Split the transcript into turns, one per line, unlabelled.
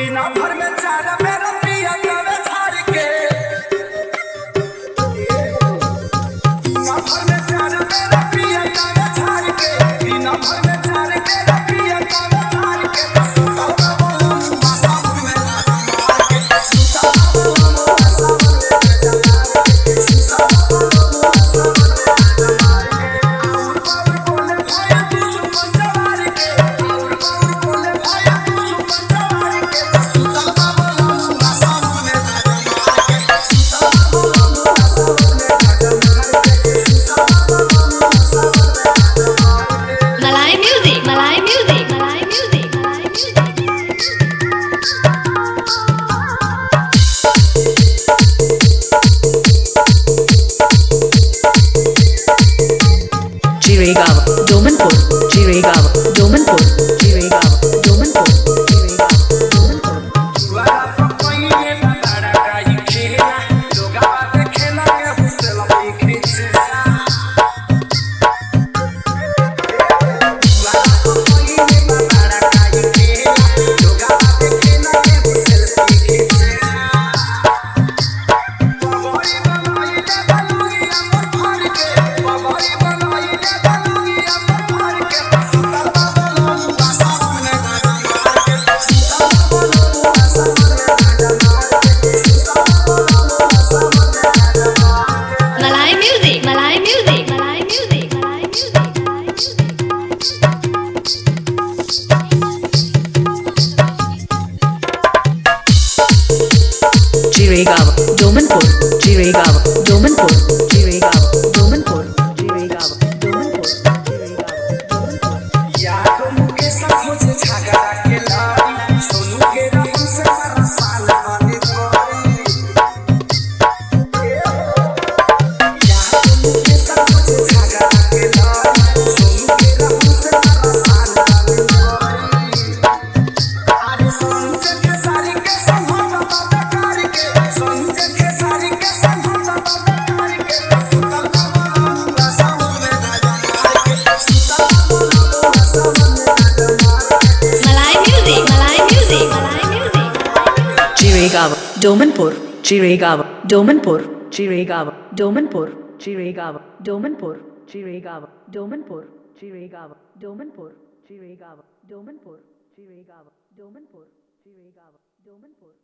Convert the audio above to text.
बिना भर में चार मेरा पिया करे झाड़ के बिना भर में चार मेरा पिया करे झाड़ के बिना भर में चार मेरा पिया करे झाड़ के सुता बोलो आसा में ना मार के सुता बोलो आसा में ना मार के सुता बोलो आसा में ना मार के और बाबू बोले भाई तू सुमन जवार के और बाबू बोले भाई तू सुमन जवार के सुता बोलो आसा में ना मार के सुता बोलो आसा में ना मार के सुता बोलो आसा में ना मार के
Malay music, Malay music, Malay music, Malay music.
Jiregaon, Domanpur, Jiregaon, Domanpur, Jiregaon, Domanpur, Jiregaon, Domanpur.
वाला पपैये बड़ा गाई खेला लोगा बात खेला के हुसल में खींचे वाला पपैये बड़ा गाई खेला लोगा बात खेला के हुसल में खींचे पगड़ी बनाई ले बलुगी अमर भर के पगड़ी बनाई ले बलुगी अमर भर के सुता बोलो आसा में ना मार के सुता बोलो आसा में ना मार के सुता बोलो आसा में ना मार के
Malay music, Malay music, Malay music, Malay music, Malay music.
Jiregaon, Domanpur, Jiregaon, Domanpur, Jiregaon, Domanpur, Jiregaon, Domanpur, Jiregaon, Domanpur.
याद मुकेश खोजे झगड़ा के लाई सोनू के रहन से हर साल आने पड़ी याद मुकेश खोजे झगड़ा के लाई सोनू के रहन से हर साल आने पड़ी अरे सोनू के सारी के संभल बात कर के सोनू के सारी के संभल बात कर के सुता बोलो आसा में ना मार के सुता बोलो आसा में ना मार के
Malay music, Malay music, Malay music.
Jiregaon, Domanpur, Jiregaon, Domanpur, Jiregaon, Domanpur, Jiregaon, Domanpur, Jiregaon, Domanpur, Jiregaon, Domanpur, Jiregaon, Domanpur, Jiregaon, Domanpur, Jiregaon, Domanpur.